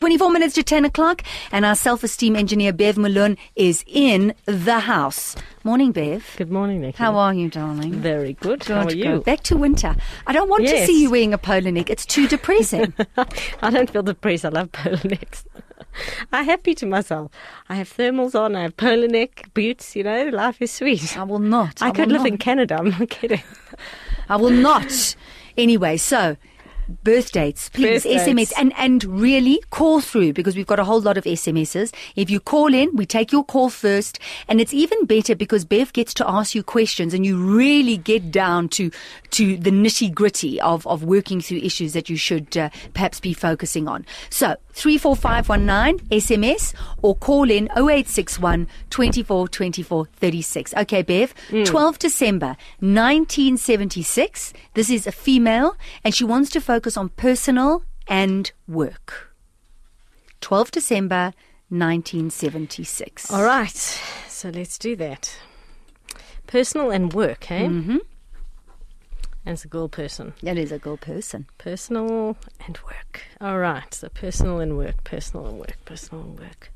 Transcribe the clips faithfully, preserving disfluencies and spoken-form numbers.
twenty-four minutes to ten o'clock, and our self-esteem engineer, Bev Malone, is in the house. Morning, Bev. Good morning, Nikki. How are you, darling? Very good. Good. How are you? Back to winter. I don't want Yes. to see you wearing a polo neck. It's too depressing. I don't feel depressed. I love polo necks. I'm happy to myself. I have thermals on. I have polo neck, boots. You know, life is sweet. I will not. I, I could will live not. in Canada. I'm not kidding. I will not. Anyway, so birth dates, please, Birth S M S, dates. and and really call through, because we've got a whole lot of S M Ses. If you call in, we take your call first, and it's even better because Bev gets to ask you questions, and you really get down to to the nitty gritty of of working through issues that you should uh, perhaps be focusing on. So three four five one nine S M S or call in oh eight six one, twenty-four, twenty-four, thirty-six. Okay, Bev, Mm. twelfth December nineteen seventy-six. This is a female, and she wants to focus on personal and work. twelfth December nineteen seventy-six. All right. So let's do that. Personal and work, eh? Mm-hmm. As a girl person. That is a girl person. Personal and work. All right. So personal and work, personal and work, personal and work.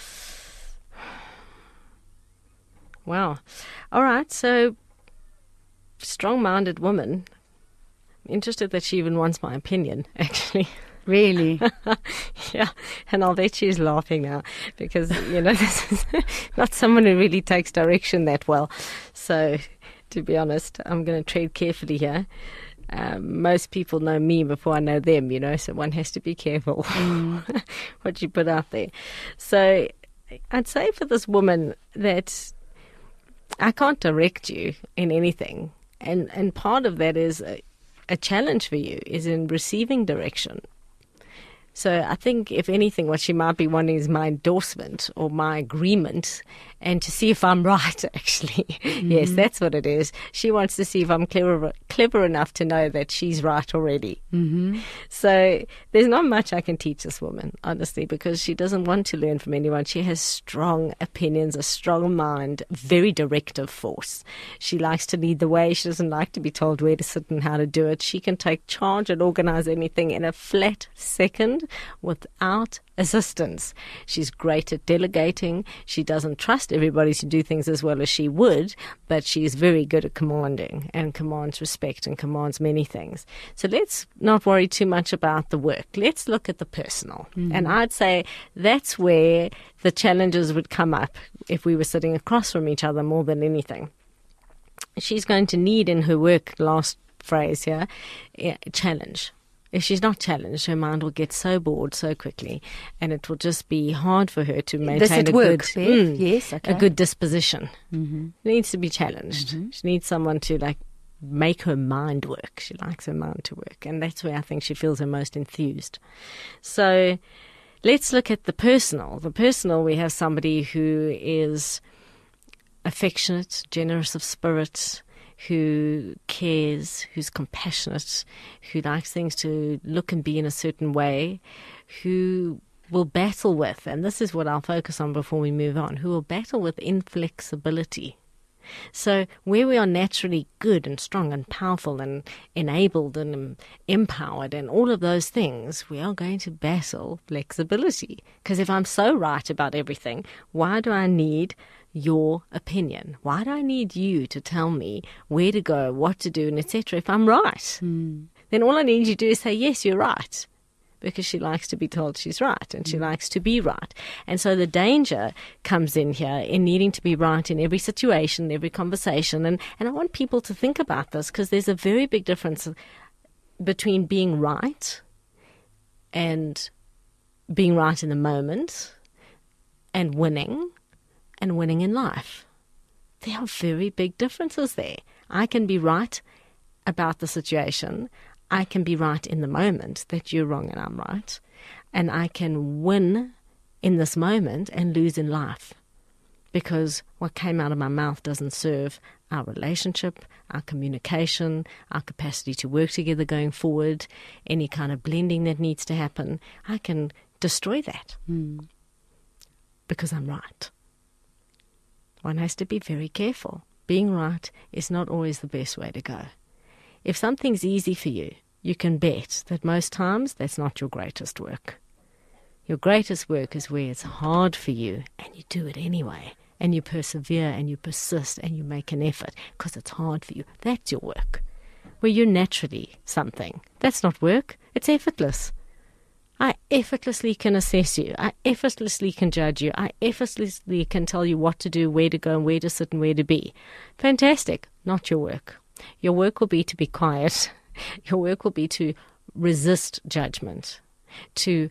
Wow. All right. So strong-minded woman. Interested that she even wants my opinion, actually. Really? Yeah, and I'll bet she's laughing now because, you know, this is not someone who really takes direction that well. So, to be honest, I'm going to tread carefully here. Um, most people know me before I know them, you know, so one has to be careful Mm. what you put out there. So, I'd say for this woman that I can't direct you in anything. And, and part of that is a, a challenge for you is in receiving direction. So I think, if anything, what she might be wanting is my endorsement or my agreement, and to see if I'm right, actually. Mm-hmm. Yes, that's what it is. She wants to see if I'm clever, clever enough to know that she's right already. Mm-hmm. So there's not much I can teach this woman, honestly, because she doesn't want to learn from anyone. She has strong opinions, a strong mind, very directive force. She likes to lead the way. She doesn't like to be told where to sit and how to do it. She can take charge and organize anything in a flat second without assistance. She's great at delegating. She doesn't trust everybody to do things as well as she would, but she's very good at commanding and commands respect and commands many things. So let's not worry too much about the work. Let's look at the personal. Mm-hmm. And I'd say that's where the challenges would come up if we were sitting across from each other more than anything. She's going to need in her work, last phrase here, yeah, challenge. If she's not challenged, her mind will get so bored so quickly, and it will just be hard for her to maintain Does it a work, good, Bev? mm, Yes, okay. a good disposition. Mm-hmm. She needs to be challenged. Mm-hmm. She needs someone to like make her mind work. She likes her mind to work, and that's where I think she feels her most enthused. So let's look at the personal. The personal, we have somebody who is affectionate, generous of spirit, who cares, who's compassionate, who likes things to look and be in a certain way, who will battle with, and this is what I'll focus on before we move on, who will battle with inflexibility. So where we are naturally good and strong and powerful and enabled and um, empowered and all of those things, we are going to battle flexibility. Because if I'm so right about everything, why do I need your opinion? Why do I need you to tell me where to go, what to do, and et cetera? If I'm right, mm. then all I need you to do is say, yes, you're right. Because she likes to be told she's right, and she mm. likes to be right. And so the danger comes in here in needing to be right in every situation, every conversation. And, and I want people to think about this, because there's a very big difference between being right and being right in the moment and winning and winning in life. There are very big differences there. I can be right about the situation. I can be right in the moment that you're wrong and I'm right. And I can win in this moment and lose in life, because what came out of my mouth doesn't serve our relationship, our communication, our capacity to work together going forward, any kind of blending that needs to happen. I can destroy that mm. because I'm right. One has to be very careful. Being right is not always the best way to go. If something's easy for you, you can bet that most times that's not your greatest work. Your greatest work is where it's hard for you and you do it anyway. And you persevere and you persist and you make an effort because it's hard for you. That's your work. Where you're naturally something. That's not work. It's effortless. I effortlessly can assess you. I effortlessly can judge you. I effortlessly can tell you what to do, where to go, and where to sit and where to be. Fantastic. Not your work. Your work will be to be quiet. Your work will be to resist judgment, to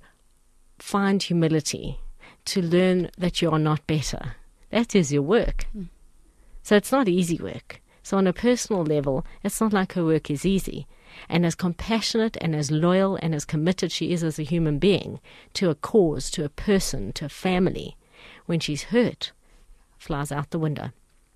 find humility, to learn that you are not better. That is your work. Mm. So it's not easy work. So on a personal level, it's not like her work is easy. And as compassionate and as loyal and as committed she is as a human being to a cause, to a person, to a family, when she's hurt, flies out the window.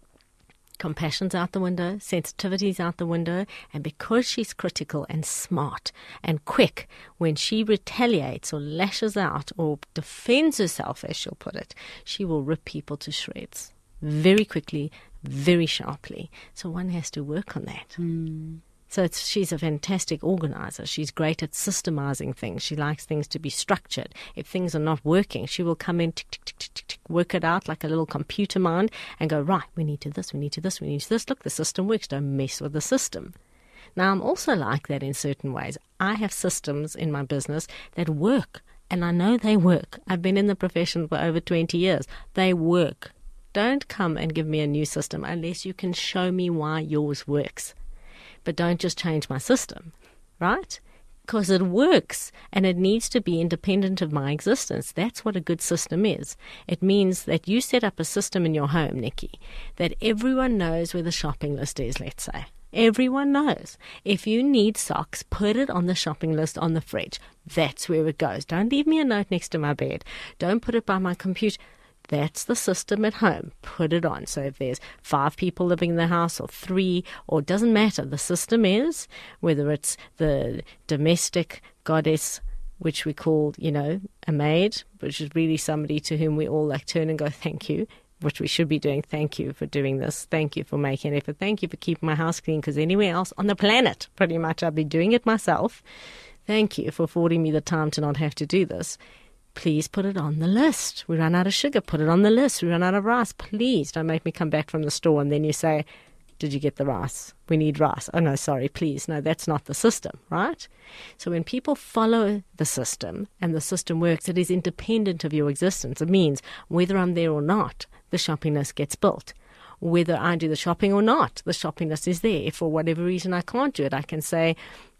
Compassion's out the window, sensitivity's out the window, and because she's critical and smart and quick, when she retaliates or lashes out or defends herself, as she'll put it, she will rip people to shreds very quickly, very sharply. So one has to work on that. Mm. So it's, she's a fantastic organizer. She's great at systemizing things. She likes things to be structured. If things are not working, she will come in, tick, tick, tick, tick, tick, tick, work it out like a little computer mind and go, right, we need to this, we need to this, we need to this. Look, the system works. Don't mess with the system. Now, I'm also like that in certain ways. I have systems in my business that work, and I know they work. I've been in the profession for over twenty years. They work. Don't come and give me a new system unless you can show me why yours works. But don't just change my system, right? Because it works and it needs to be independent of my existence. That's what a good system is. It means that you set up a system in your home, Nikki, that everyone knows where the shopping list is, let's say. Everyone knows. If you need socks, put it on the shopping list on the fridge. That's where it goes. Don't leave me a note next to my bed. Don't put it by my computer. That's the system at home. Put it on. So if there's five people living in the house or three, or it doesn't matter, the system is, whether it's the domestic goddess, which we call, you know, a maid, which is really somebody to whom we all like turn and go, thank you, which we should be doing. Thank you for doing this. Thank you for making an effort. Thank you for keeping my house clean, because anywhere else on the planet, pretty much, I'd be doing it myself. Thank you for affording me the time to not have to do this. Please put it on the list. We run out of sugar. Put it on the list. We run out of rice. Please don't make me come back from the store and then you say, did you get the rice? We need rice. Oh, no, sorry, please. No, that's not the system, right? So when people follow the system and the system works, it is independent of your existence. It means whether I'm there or not, the shopping list gets built. Whether I do the shopping or not, the shopping list is there. If for whatever reason I can't do it, I can say,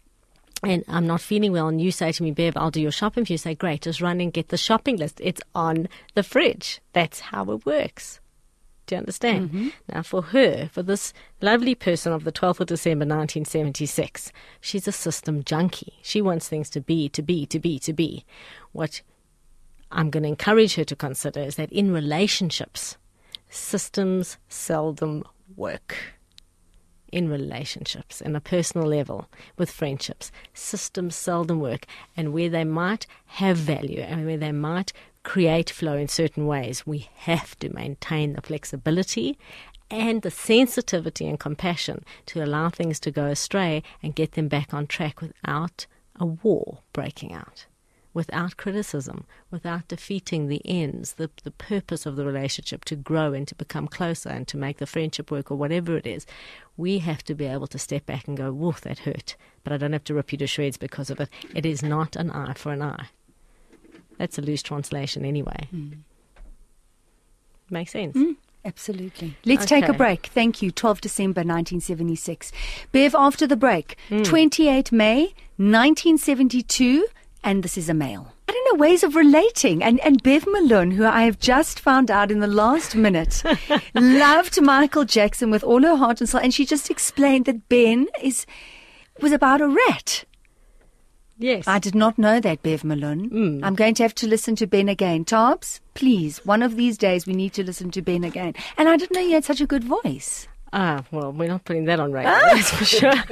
and I'm not feeling well, and you say to me, Bev, I'll do your shopping for you. Say, great, just run and get the shopping list. It's on the fridge. That's how it works. Do you understand? Mm-hmm. Now, for her, for this lovely person of the twelfth of December, nineteen seventy-six, she's a system junkie. She wants things to be, to be, to be, to be. What I'm going to encourage her to consider is that in relationships, systems seldom work. In relationships, in a personal level, with friendships, systems seldom work. And where they might have value and where they might create flow in certain ways, we have to maintain the flexibility and the sensitivity and compassion to allow things to go astray and get them back on track without a war breaking out, without criticism, without defeating the ends, the, the purpose of the relationship to grow and to become closer and to make the friendship work or whatever it is. We have to be able to step back and go, woof, that hurt, but I don't have to rip you to shreds because of it. It is not an eye for an eye. That's a loose translation anyway. Mm. Makes sense? Mm. Absolutely. Let's okay. take a break. Thank you. twelfth of December, nineteen seventy-six. Bev, after the break, mm. twenty-eighth of May, nineteen seventy-two, and this is a male. I don't know, ways of relating. And, and Bev Malone, who I have just found out in the last minute, loved Michael Jackson with all her heart and soul. And she just explained that Ben is was about a rat. Yes. I did not know that, Bev Malone. Mm. I'm going to have to listen to Ben again. Tarbs, please, one of these days we need to listen to Ben again. And I didn't know you had such a good voice. Ah, well, we're not putting that on radio, ah. that's for sure.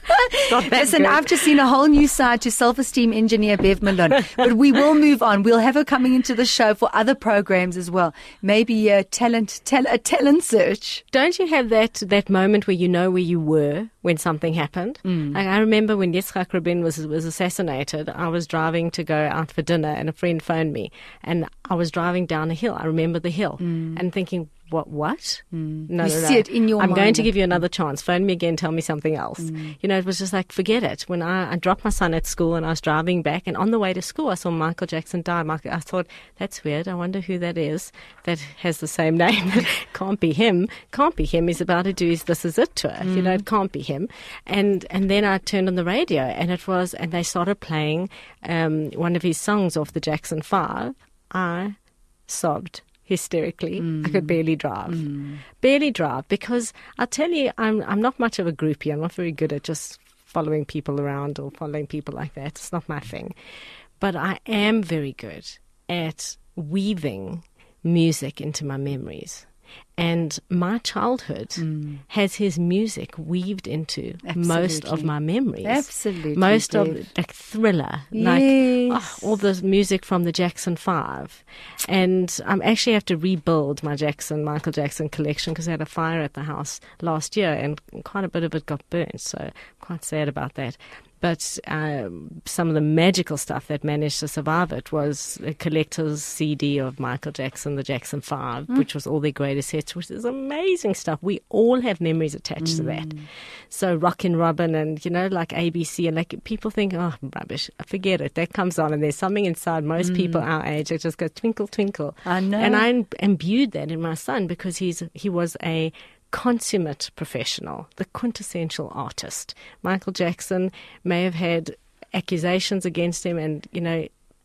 Not that Listen, good. I've just seen a whole new side to self-esteem engineer Bev Malone. But we will move on. We'll have her coming into the show for other programs as well. Maybe a talent, tel- a talent search. Don't you have that that moment where you know where you were when something happened? Mm. Like, I remember when Yitzhak Rabin was was assassinated, I was driving to go out for dinner and a friend phoned me and I was driving down a hill. I remember the hill Mm. and thinking, what, what? Mm. No, You no, no. see it in your I'm going mind. to give you another chance. Phone me again, tell me something else. Mm. You know, it was just like, forget it. When I, I dropped my son at school and I was driving back and on the way to school, I saw Michael Jackson die. Michael, I thought, that's weird. I wonder who that is that has the same name. Can't be him. Can't be him. He's about to do his This Is It tour. Mm. You know, it can't be him. And and then I turned on the radio and it was, and they started playing um, one of his songs off the Jackson Five. I sobbed hysterically. Mm. I could barely drive. Mm. Barely drive because I tell you, I'm I'm not much of a groupie. I'm not very good at just following people around or following people like that. It's not my thing. But I am very good at weaving music into my memories. And my childhood mm. has his music weaved into Absolutely. most of my memories. Absolutely. Most Dave. of like Thriller, yes. like oh, all the music from the Jackson Five. And I actually have to rebuild my Jackson, Michael Jackson collection because I had a fire at the house last year and quite a bit of it got burnt. So I'm quite sad about that. But um, some of the magical stuff that managed to survive it was a collector's C D of Michael Jackson, the Jackson Five, mm. which was all their greatest hits, which is amazing stuff. We all have memories attached mm. to that. So Rockin' Robin and, you know, like A B C, and like people think, oh, rubbish, forget it. That comes on and there's something inside most mm. people our age that just goes twinkle, twinkle. I know. And I imbued that in my son because he's he was a consummate professional, the quintessential artist. Michael Jackson may have had accusations against him and, you know,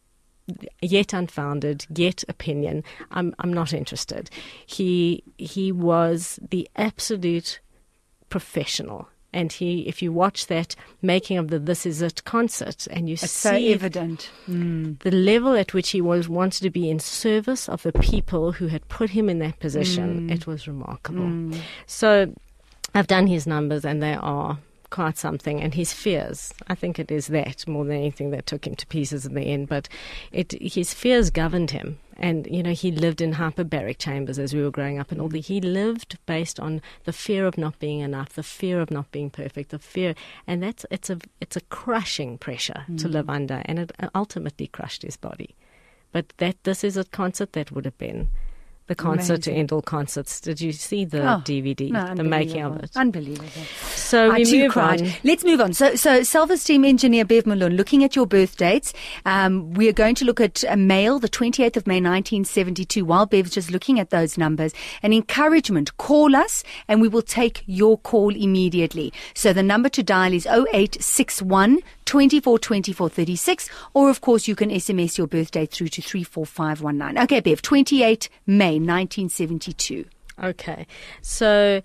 yet unfounded, yet opinion. I'm I'm not interested. He he was the absolute professional. And he, if you watch that making of the This Is It concert and you it's see so evident. Mm. the level at which he was wanted to be in service of the people who had put him in that position, Mm. it was remarkable. Mm. So I've done his numbers and they are quite something, and his fears, I think it is that more than anything that took him to pieces in the end, but it his fears governed him. And, you know, he lived in hyperbaric chambers as we were growing up and all the, he lived based on the fear of not being enough, the fear of not being perfect, the fear, and that's, it's a, it's a crushing pressure mm. to live under, and it ultimately crushed his body. But that, This Is a concert that would have been the concert Amazing. to end all concerts. Did you see the oh, D V D, no, the making of it? Unbelievable. So I we too move cried. on. Let's move on. So, so self-esteem engineer Bev Malone, looking at your birth dates, um, we are going to look at a male, the twenty-eighth of May, nineteen seventy-two, while Bev's just looking at those numbers. An encouragement, call us and we will take your call immediately. So the number to dial is oh eight six one, two four two four, three six, or of course you can S M S your birthday through to three four five one nine. Okay, Bev, twenty-eighth of May, nineteen seventy-two. Okay, so,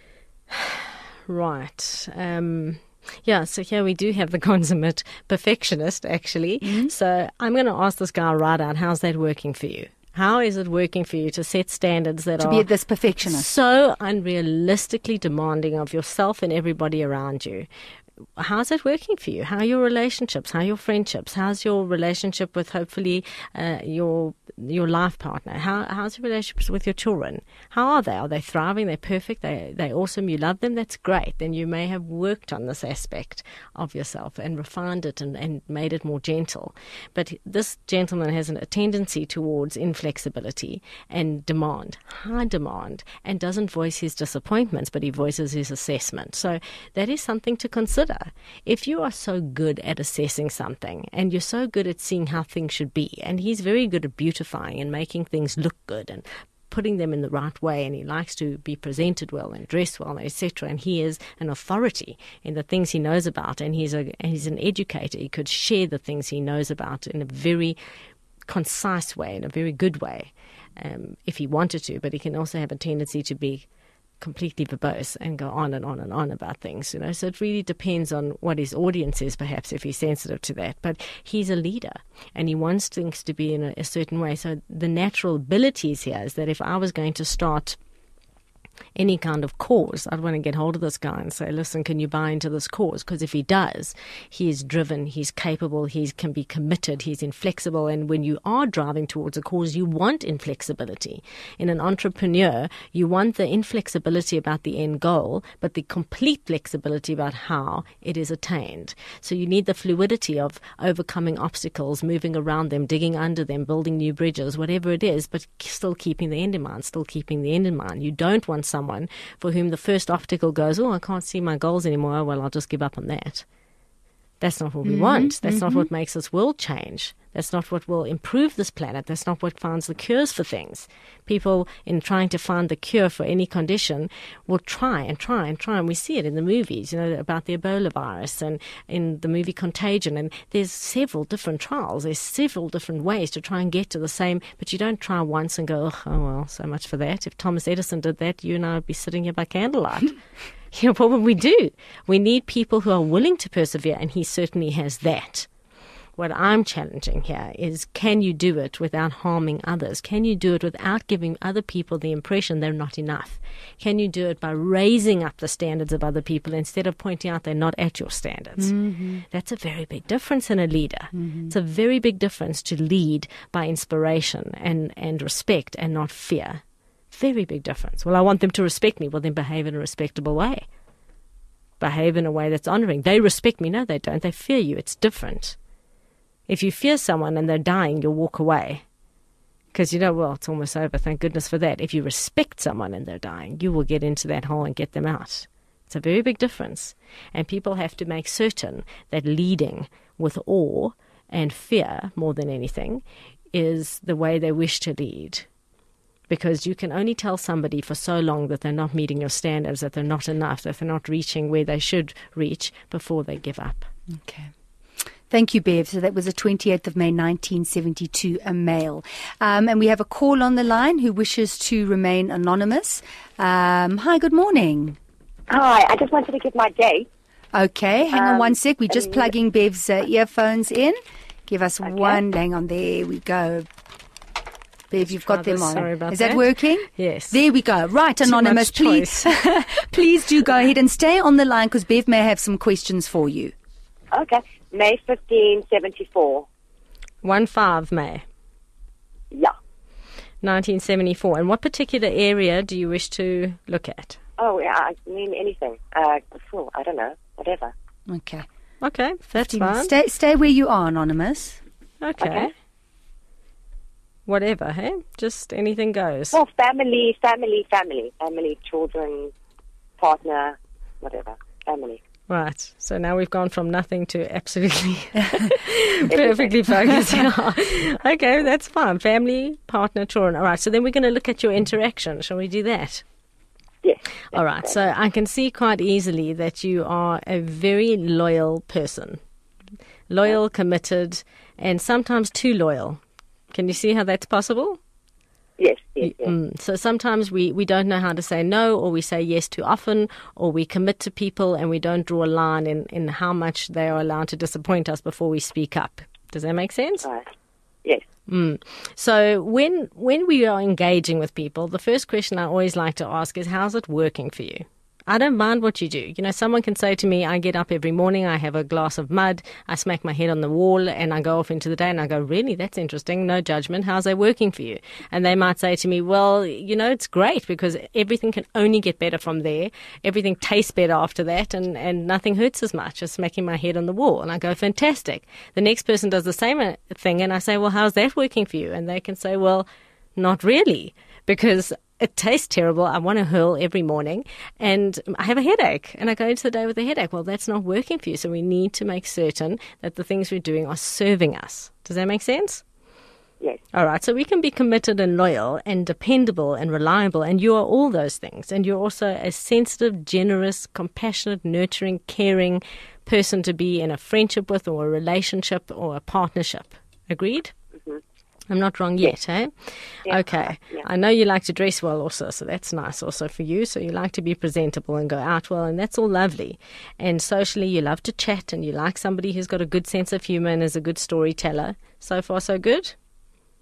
right. Um, yeah, so here we do have the consummate perfectionist, actually. Mm-hmm. So I'm going to ask this guy right out, how's that working for you? How is it working for you to set standards that to are be this perfectionist, so unrealistically demanding of yourself and everybody around you? How's it working for you? How are your relationships? How are your friendships? How's your relationship with hopefully uh, your your life partner? How how's your relationships with your children? How are they? Are they thriving? They're perfect? They they awesome? You love them? That's great. Then you may have worked on this aspect of yourself and refined it and, and made it more gentle. But this gentleman has a tendency towards inflexibility and demand, high demand, and doesn't voice his disappointments, but he voices his assessment. So that is something to consider. If you are so good at assessing something and you're so good at seeing how things should be, and he's very good at beautifying and making things look good and putting them in the right way, and he likes to be presented well and dressed well, et cetera. And he is an authority in the things he knows about, and he's a he's an educator. He could share the things he knows about in a very concise way, in a very good way, um, if he wanted to. But he can also have a tendency to be completely verbose and go on and on and on about things, you know. So it really depends on what his audience is, perhaps, if he's sensitive to that. But he's a leader and he wants things to be in a, a certain way. So the natural abilities here is that if I was going to start any kind of cause. I'd want to get hold of this guy and say, listen, can you buy into this cause? Because if he does, he is driven, he's capable, he can be committed, he's inflexible. And when you are driving towards a cause, you want inflexibility. In an entrepreneur, you want the inflexibility about the end goal, but the complete flexibility about how it is attained. So you need the fluidity of overcoming obstacles, moving around them, digging under them, building new bridges, whatever it is, but still keeping the end in mind, still keeping the end in mind. You don't want someone for whom the first obstacle goes, oh, I can't see my goals anymore, well, I'll just give up on that. That's not what we mm-hmm, want. That's mm-hmm. not what makes this world change. That's not what will improve this planet. That's not what finds the cures for things. People, in trying to find the cure for any condition, will try and try and try. And we see it in the movies, you know, about the Ebola virus and in the movie Contagion. And there's several different trials. There's several different ways to try and get to the same. But you don't try once and go, oh, well, so much for that. If Thomas Edison did that, you and I would be sitting here by candlelight. You know, what would we do? We need people who are willing to persevere, and he certainly has that. What I'm challenging here is, can you do it without harming others? Can you do it without giving other people the impression they're not enough? Can you do it by raising up the standards of other people instead of pointing out they're not at your standards? Mm-hmm. That's a very big difference in a leader. Mm-hmm. It's a very big difference to lead by inspiration and, and respect and not fear. Very big difference. Well, I want them to respect me. Well, then behave in a respectable way. Behave in a way that's honoring. They respect me. No, they don't. They fear you. It's different. If you fear someone and they're dying, you'll walk away. Because you know, well, it's almost over. Thank goodness for that. If you respect someone and they're dying, you will get into that hole and get them out. It's a very big difference. And people have to make certain that leading with awe and fear, more than anything, is the way they wish to lead. Because you can only tell somebody for so long that they're not meeting your standards, that they're not enough, that they're not reaching where they should reach before they give up. Okay. Thank you, Bev. So that was the twenty-eighth of May, nineteen seventy-two, a male. Um, and we have a call on the line who wishes to remain anonymous. Um, hi, good morning. Hi, I just wanted to give my date. Okay, hang um, on one sec. We're just um, plugging Bev's uh, earphones in. Give us okay. one. Hang on, there we go. Bev, you've got them on. Sorry about Is that, that working? Yes. There we go. Right, Anonymous, please, please do go ahead and stay on the line because Bev may have some questions for you. Okay. May fifteenth, seventy-four. one five May. Yeah. nineteen seventy-four. And what particular area do you wish to look at? Oh, yeah, I mean anything. Uh, I don't know. Whatever. Okay. Okay, that's fifteen fine. Stay, stay where you are, Anonymous. Okay. Okay. Whatever, hey? Just anything goes. Well, family, family, family. Family, children, partner, whatever. Family. Right. So now we've gone from nothing to absolutely perfectly focused. Yeah. Okay, that's fine. Family, partner, children. All right. So then we're going to look at your interaction. Shall we do that? Yes. All right. So I can see quite easily that you are a very loyal person. Loyal, committed, and sometimes too loyal. Can you see how that's possible? Yes, yes, yes. Mm. So sometimes we, we don't know how to say no, or we say yes too often, or we commit to people and we don't draw a line in, in how much they are allowed to disappoint us before we speak up. Does that make sense? Right. Yes. Mm. So when when we are engaging with people, the first question I always like to ask is, how's it working for you? I don't mind what you do. You know, someone can say to me, I get up every morning, I have a glass of mud, I smack my head on the wall, and I go off into the day, and I go, really, that's interesting, no judgment, how's that working for you? And they might say to me, well, you know, it's great because everything can only get better from there. Everything tastes better after that, and, and nothing hurts as much as smacking my head on the wall. And I go, fantastic. The next person does the same thing, and I say, well, how's that working for you? And they can say, well, not really, because it tastes terrible. I want to hurl every morning and I have a headache and I go into the day with a headache. Well, that's not working for you. So we need to make certain that the things we're doing are serving us. Does that make sense? Yes. All right. So we can be committed and loyal and dependable and reliable. And you are all those things. And you're also a sensitive, generous, compassionate, nurturing, caring person to be in a friendship with or a relationship or a partnership. Agreed? Mm-hmm. I'm not wrong yet, eh? Yeah. Okay. Yeah. I know you like to dress well also, so that's nice also for you. So you like to be presentable and go out well, and that's all lovely. And socially, you love to chat, and you like somebody who's got a good sense of humor and is a good storyteller. So far, so good?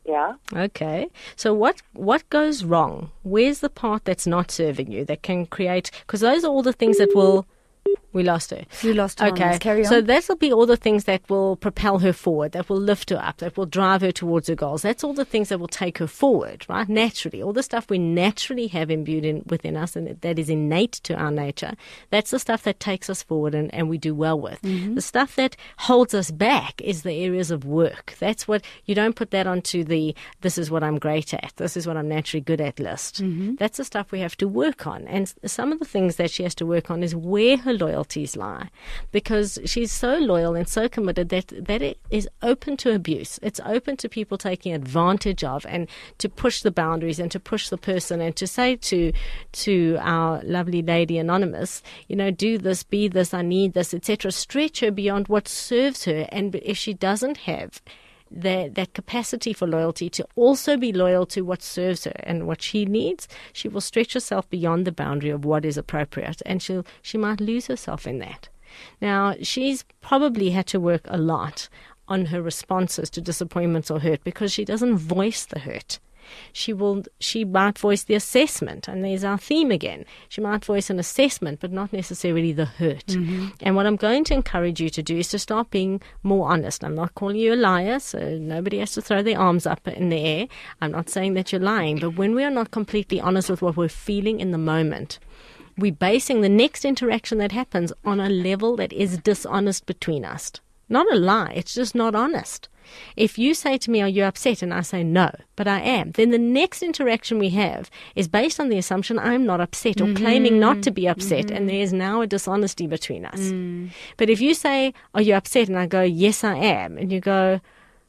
Yeah. Okay. So what what goes wrong? Where's the part that's not serving you that can create... Because those are all the things that will... We lost her. You lost her. Okay. Carry on. So that'll be all the things that will propel her forward, that will lift her up, that will drive her towards her goals. That's all the things that will take her forward, right? Naturally. All the stuff we naturally have imbued in within us and that is innate to our nature. That's the stuff that takes us forward and, and we do well with. Mm-hmm. The stuff that holds us back is the areas of work. That's what, you don't put that onto the, this is what I'm great at, this is what I'm naturally good at list. Mm-hmm. That's the stuff we have to work on. And some of the things that she has to work on is where her loyalty lie, because she's so loyal and so committed that that it is open to abuse. It's open to people taking advantage of, and to push the boundaries and to push the person and to say to to our lovely lady Anonymous, you know, do this, be this, I need this, et cetera. Stretch her beyond what serves her, and if she doesn't have that that capacity for loyalty to also be loyal to what serves her and what she needs, she will stretch herself beyond the boundary of what is appropriate, and she'll she might lose herself in that. Now, she's probably had to work a lot on her responses to disappointments or hurt, because she doesn't voice the hurt. She will. She might voice the assessment, and there's our theme again. She might voice an assessment, but not necessarily the hurt. Mm-hmm. And what I'm going to encourage you to do is to start being more honest. I'm not calling you a liar, so nobody has to throw their arms up in the air. I'm not saying that you're lying, but when we are not completely honest with what we're feeling in the moment, we're basing the next interaction that happens on a level that is dishonest between us. Not a lie, it's just not honest. If you say to me, are you upset? And I say, no, but I am. Then the next interaction we have is based on the assumption I'm not upset or mm-hmm. claiming not to be upset. Mm-hmm. And there is now a dishonesty between us. Mm. But if you say, are you upset? And I go, yes, I am. And you go,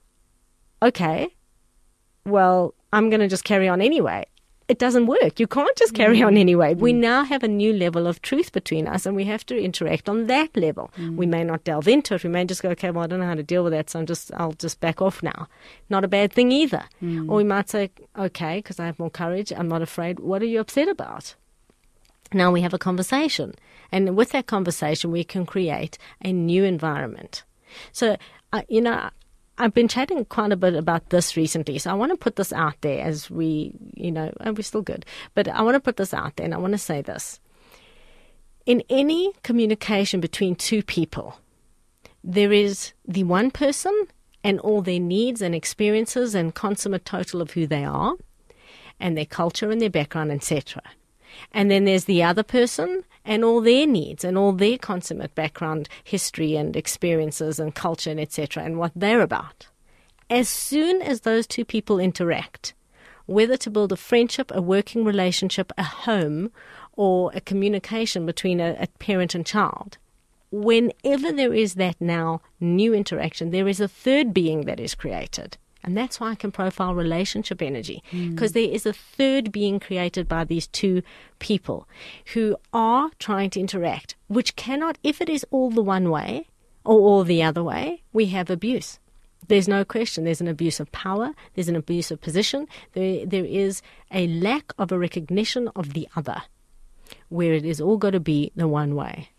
okay, well, I'm going to just carry on anyway. It doesn't work. You can't just carry mm. on anyway. Mm. We now have a new level of truth between us, and we have to interact on that level. Mm. We may not delve into it. We may just go, okay, well, I don't know how to deal with that, so I'm just, I'll just back off now. Not a bad thing either. Mm. Or we might say, okay, because I have more courage, I'm not afraid. What are you upset about? Now we have a conversation. And with that conversation, we can create a new environment. So, uh, you know, I've been chatting quite a bit about this recently, so I want to put this out there as we, you know, and we're still good, but I want to put this out there, and I want to say this. In any communication between two people, there is the one person and all their needs and experiences and consummate total of who they are and their culture and their background, et cetera. And then there's the other person and all their needs and all their consummate background, history and experiences and culture and et cetera, and what they're about. As soon as those two people interact, whether to build a friendship, a working relationship, a home, or a communication between a, a parent and child, whenever there is that now new interaction, there is a third being that is created. And that's why I can profile relationship energy, because mm. there is a third being created by these two people who are trying to interact, which cannot, if it is all the one way or all the other way, we have abuse. There's no question. There's an abuse of power. There's an abuse of position. There, there is a lack of a recognition of the other, where it is all got to be the one way.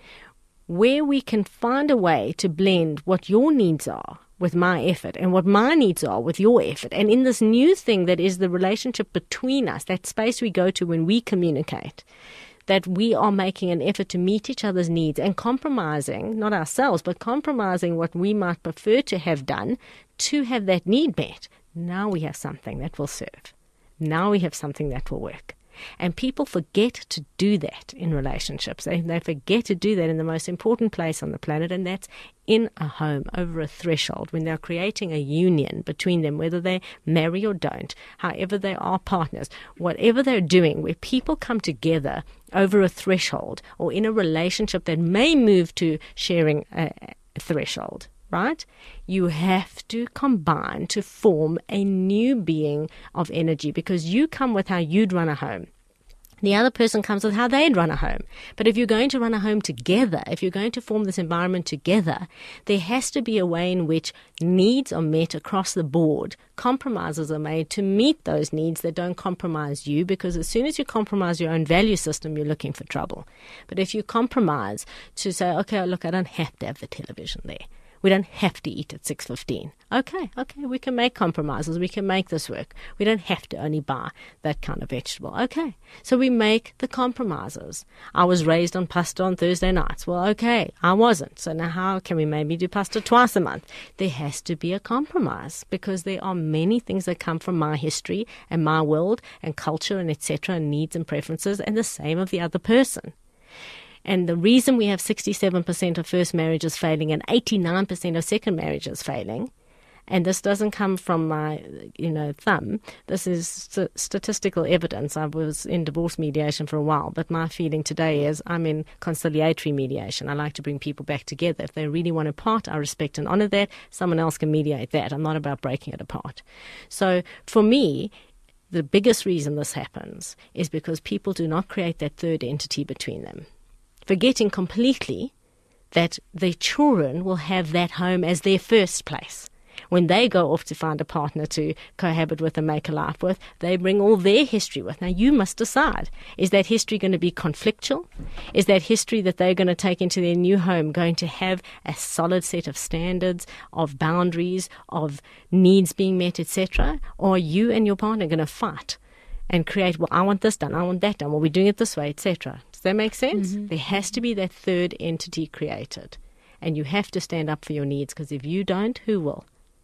Where we can find a way to blend what your needs are with my effort and what my needs are with your effort. And in this new thing that is the relationship between us, that space we go to when we communicate, that we are making an effort to meet each other's needs and compromising, not ourselves, but compromising what we might prefer to have done to have that need met. Now we have something that will serve. Now we have something that will work. And people forget to do that in relationships. They, they forget to do that in the most important place on the planet, and that's in a home, over a threshold, when they're creating a union between them, whether they marry or don't, however they are partners, whatever they're doing, where people come together over a threshold or in a relationship that may move to sharing a, a threshold. Right? You have to combine to form a new being of energy, because you come with how you'd run a home. The other person comes with how they'd run a home. But if you're going to run a home together, if you're going to form this environment together, there has to be a way in which needs are met across the board. Compromises are made to meet those needs that don't compromise you, because as soon as you compromise your own value system, you're looking for trouble. But if you compromise to say, okay, look, I don't have to have the television there. We don't have to eat at six fifteen. Okay, okay, we can make compromises. We can make this work. We don't have to only buy that kind of vegetable. Okay, so we make the compromises. I was raised on pasta on Thursday nights. Well, okay, I wasn't. So now how can we maybe do pasta twice a month? There has to be a compromise because there are many things that come from my history and my world and culture and et cetera and needs and preferences, and the same of the other person. And the reason we have sixty-seven percent of first marriages failing and eighty-nine percent of second marriages failing, and this doesn't come from my, you know, thumb. This is st- statistical evidence. I was in divorce mediation for a while, but my feeling today is I'm in conciliatory mediation. I like to bring people back together. If they really want to part, I respect and honor that. Someone else can mediate that. I'm not about breaking it apart. So for me, the biggest reason this happens is because people do not create that third entity between them, forgetting completely that their children will have that home as their first place. When they go off to find a partner to cohabit with and make a life with, they bring all their history with. Now, you must decide, is that history going to be conflictual? Is that history that they're going to take into their new home going to have a solid set of standards, of boundaries, of needs being met, et cetera? Or are you and your partner going to fight and create, well, I want this done, I want that done, well, we're doing it this way, et cetera? Does that make sense? Mm-hmm. There has to be that third entity created. And you have to stand up for your needs, because if you don't, who will?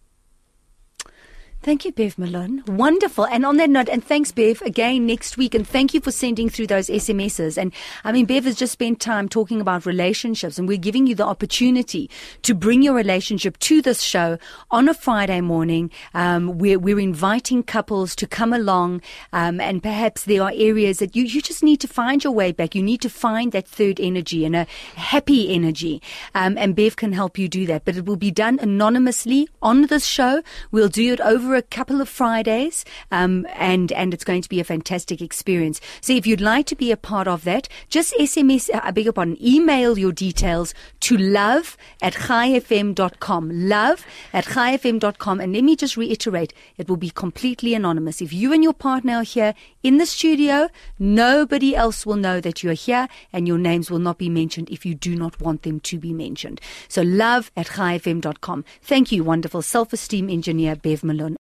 Thank you, Bev Malone. Wonderful. And on that note, and thanks, Bev, again next week. And thank you for sending through those S M Ses. And I mean, Bev has just spent time talking about relationships, and we're giving you the opportunity to bring your relationship to this show on a Friday morning. Um, we're, we're inviting couples to come along, um, and perhaps there are areas that you, you just need to find your way back. You need to find that third energy and a happy energy. Um, and Bev can help you do that. But it will be done anonymously on this show. We'll do it over a couple of Fridays, um, and and it's going to be a fantastic experience. So if you'd like to be a part of that, just S M S, I beg your pardon, email your details to love at chai f m dot com. Love at chai f m dot com. And let me just reiterate, it will be completely anonymous. If you and your partner are here in the studio, nobody else will know that you're here, and your names will not be mentioned if you do not want them to be mentioned. So love at chai f m dot com. Thank you, wonderful self-esteem engineer Bev Malone.